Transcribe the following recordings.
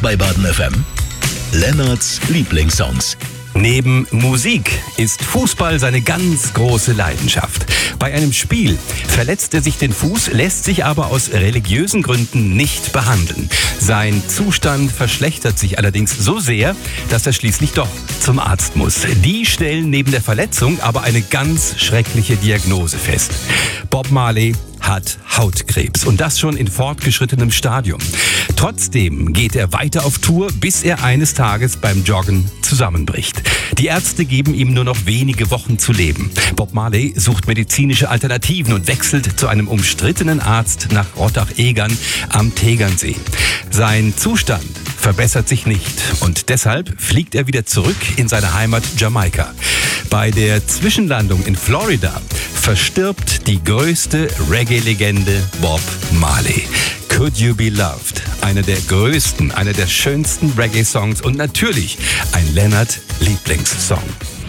bei Baden FM. Lennarts Lieblingssongs. Neben Musik ist Fußball seine ganz große Leidenschaft. Bei einem Spiel verletzt er sich den Fuß, lässt sich aber aus religiösen Gründen nicht behandeln. Sein Zustand verschlechtert sich allerdings so sehr, dass er schließlich doch zum Arzt muss. Die stellen neben der Verletzung aber eine ganz schreckliche Diagnose fest. Bob Marley hat Hautkrebs und das schon in fortgeschrittenem Stadium. Trotzdem geht er weiter auf Tour, bis er eines Tages beim Joggen zusammenbricht. Die Ärzte geben ihm nur noch wenige Wochen zu leben. Bob Marley sucht medizinische Alternativen und wechselt zu einem umstrittenen Arzt nach Rottach-Egern am Tegernsee. Sein Zustand verbessert sich nicht und deshalb fliegt er wieder zurück in seine Heimat Jamaika. Bei der Zwischenlandung in Florida verstirbt die größte Reggae-Legende Bob Marley. Could You Be Loved? Einer der größten, einer der schönsten Reggae-Songs und natürlich ein Lennart-Lieblingssong.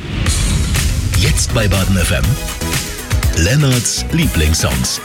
Jetzt bei Baden FM. Lennarts Lieblingssongs.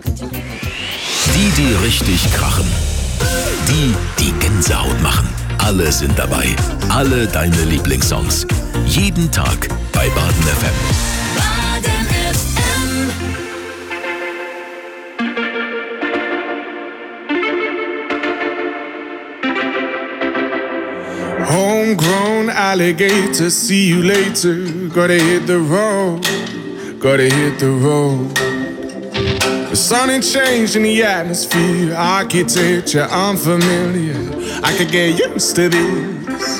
Die richtig krachen. Die Gänsehaut machen. Alle sind dabei. Alle deine Lieblingssongs. Jeden Tag bei Baden FM. Baden FM. Homegrown alligator, see you later. Gotta hit the road, gotta hit the road. The sun ain't changed in the atmosphere, architecture unfamiliar. I could get used to this.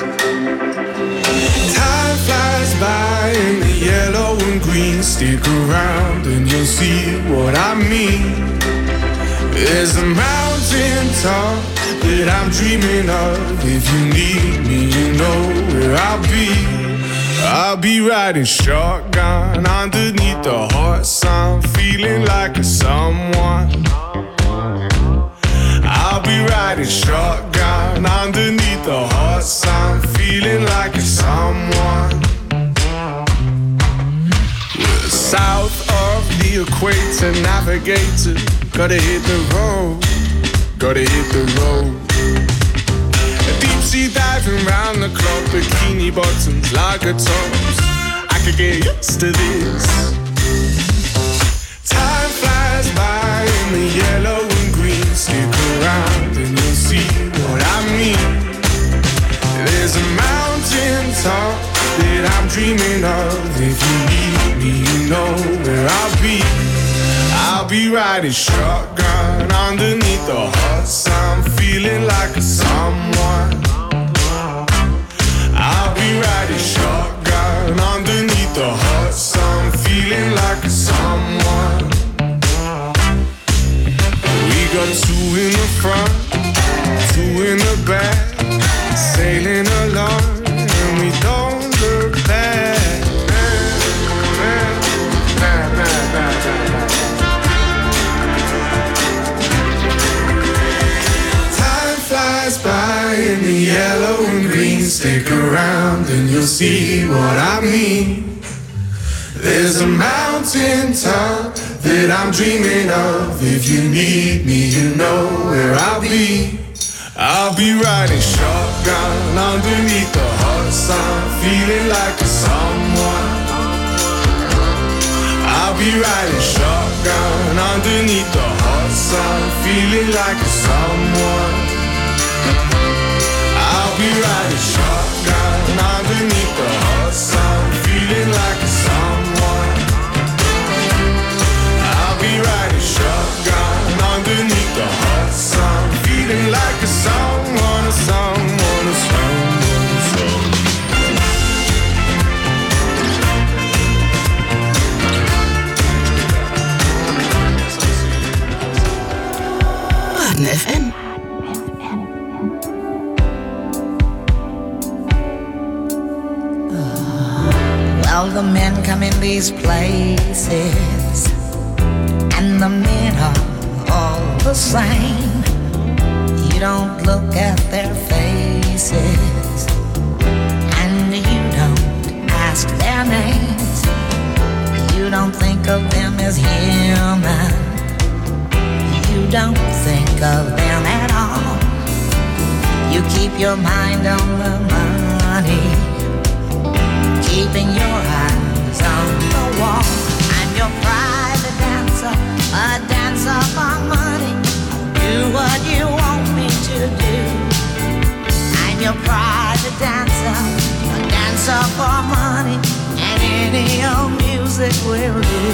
Time flies by in the yellow and green. Stick around and you'll see what I mean. There's a mountain top that I'm dreaming of. If you need me, you know where I'll be. I'll be riding shotgun underneath the hot sun, feeling like a someone. I'll be riding shotgun underneath the hot sun, feeling like a someone. We're south of the equator, navigator. Gotta hit the road, gotta hit the road. Deep sea diving round the clock, bikini bottoms, lager tops. I could get used to this. Time flies by in the yellow and green. Stick around and you'll see what I mean. There's a mountain top that I'm dreaming of. If you need me, you know where I'll be. I'll be riding shotgun underneath the hot sun, feeling like a someone. I'll be riding shotgun underneath the hot sun, feeling like a someone. We got two in the front, two in the back, sailing along and we don't look back. By in the yellow and green, stick around and you'll see what I mean. There's a mountain top that I'm dreaming of. If you need me, you know where I'll be. I'll be riding shotgun underneath the hot sun, feeling like a someone. I'll be riding shotgun underneath the hot sun, feeling like a someone. I'll be riding shotgun underneath the hot sun, feeling like a someone. I'll be riding shotgun underneath the hot sun, feeling like a someone, a someone, a someone, a someone. Baden FM. Well, the men come in these places, and the men are all the same. You don't look at their faces, and you don't ask their names. You don't think of them as human. You don't think of them at all. You keep your mind on the money, keeping your eyes on the wall. I'm your private dancer, a dancer for money. Do what you want me to do. I'm your private dancer, a dancer for money, and any old music will do.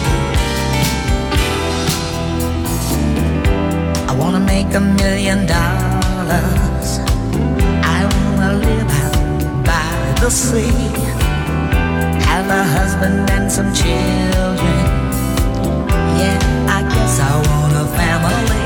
I wanna make $1 million. I wanna live out by the sea, have a husband and some children. Yeah, I guess I want a family.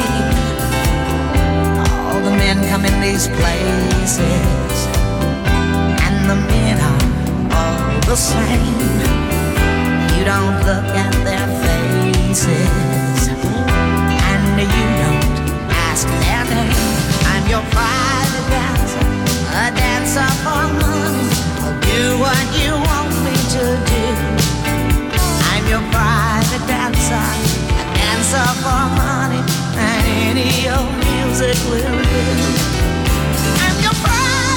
All the men come in these places, and the men are all the same. You don't look at their faces, and you don't ask their name. I'm your private dancer, a dancer for money. I'll do what you want me to do. I'm your private dancer, a dancer for money, and any old music will do. I'm your private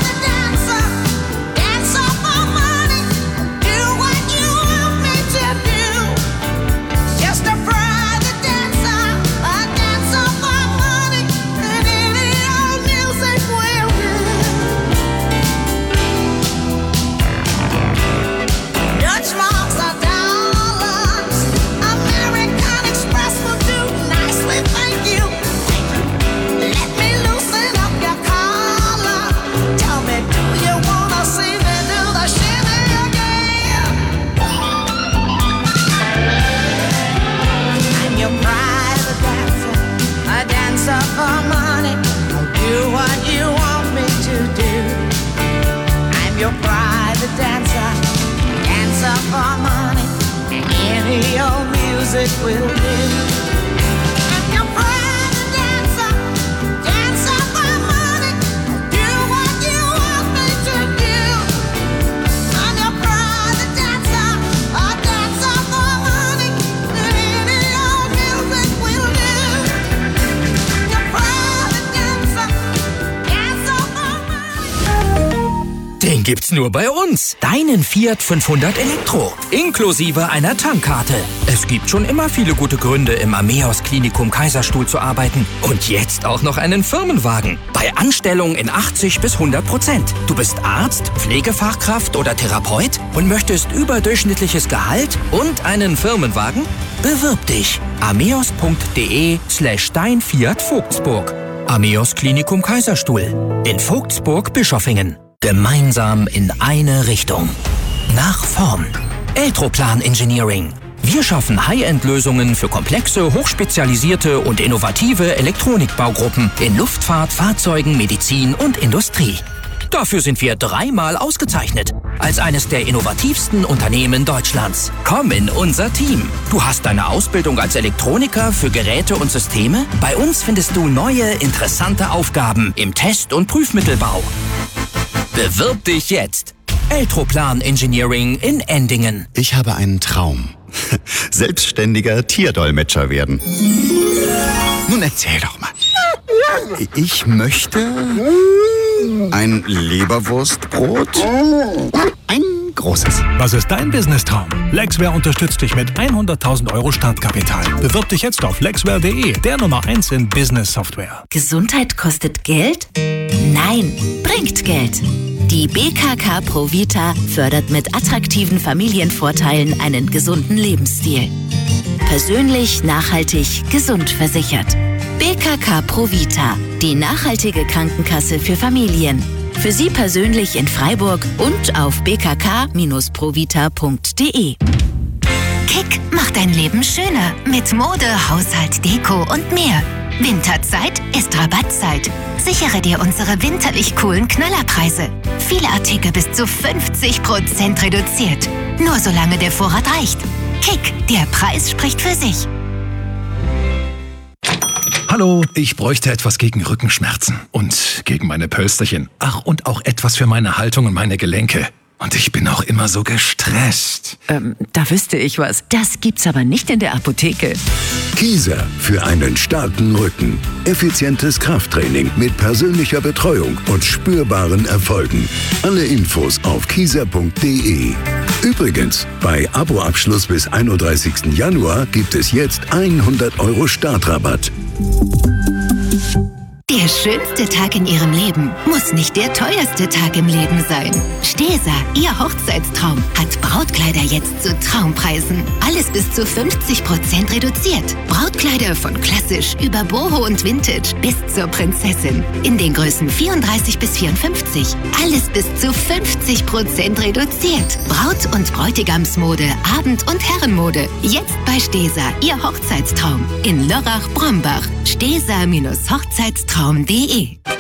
any old music will do. Den gibt's nur bei uns. Deinen Fiat 500 Elektro. Inklusive einer Tankkarte. Es gibt schon immer viele gute Gründe, im Ameos Klinikum Kaiserstuhl zu arbeiten. Und jetzt auch noch einen Firmenwagen. Bei Anstellung in 80 bis 100%. Du bist Arzt, Pflegefachkraft oder Therapeut und möchtest überdurchschnittliches Gehalt und einen Firmenwagen? Bewirb dich. ameos.de/dein-Fiat Vogtsburg. Ameos Klinikum Kaiserstuhl. In Vogtsburg-Bischofingen. Gemeinsam in eine Richtung. Nach vorn. Elektroplan Engineering. Wir schaffen High-End-Lösungen für komplexe, hochspezialisierte und innovative Elektronikbaugruppen in Luftfahrt, Fahrzeugen, Medizin und Industrie. Dafür sind wir 3-mal ausgezeichnet. Als eines der innovativsten Unternehmen Deutschlands. Komm in unser Team. Du hast deine Ausbildung als Elektroniker für Geräte und Systeme? Bei uns findest du neue, interessante Aufgaben im Test- und Prüfmittelbau. Bewirb dich jetzt. Elektroplan Engineering in Endingen. Ich habe einen Traum. Selbstständiger Tierdolmetscher werden. Nun erzähl doch mal. Ich möchte ein Leberwurstbrot. Ein großes. Was ist dein Business-Traum? Lexware unterstützt dich mit 100.000 € Startkapital. Bewirb dich jetzt auf lexware.de, der Nummer 1 in Business-Software. Gesundheit kostet Geld? Nein, bringt Geld. Die BKK Provita fördert mit attraktiven Familienvorteilen einen gesunden Lebensstil. Persönlich, nachhaltig, gesund versichert. BKK Provita, die nachhaltige Krankenkasse für Familien. Für Sie persönlich in Freiburg und auf bkk-provita.de. Kick macht dein Leben schöner mit Mode, Haushalt, Deko und mehr. Winterzeit ist Rabattzeit. Sichere dir unsere winterlich coolen Knallerpreise. Viele Artikel bis zu 50% reduziert. Nur solange der Vorrat reicht. Kick, der Preis spricht für sich. Hallo, ich bräuchte etwas gegen Rückenschmerzen und gegen meine Pölsterchen. Ach, und auch etwas für meine Haltung und meine Gelenke. Und ich bin auch immer so gestresst. Da wüsste ich was. Das gibt's aber nicht in der Apotheke. Kieser für einen starken Rücken. Effizientes Krafttraining mit persönlicher Betreuung und spürbaren Erfolgen. Alle Infos auf kieser.de. Übrigens, bei Aboabschluss bis 31. Januar gibt es jetzt 100 € Startrabatt. Der schönste Tag in Ihrem Leben muss nicht der teuerste Tag im Leben sein. Stesa, Ihr Hochzeitstraum, hat Brautkleider jetzt zu Traumpreisen. Alles bis zu 50% reduziert. Brautkleider von klassisch über Boho und Vintage bis zur Prinzessin. In den Größen 34 bis 54. Alles bis zu 50% reduziert. Braut- und Bräutigamsmode, Abend- und Herrenmode. Jetzt bei Stesa, Ihr Hochzeitstraum. In Lörrach-Brombach. Stesa-Hochzeitstraum.de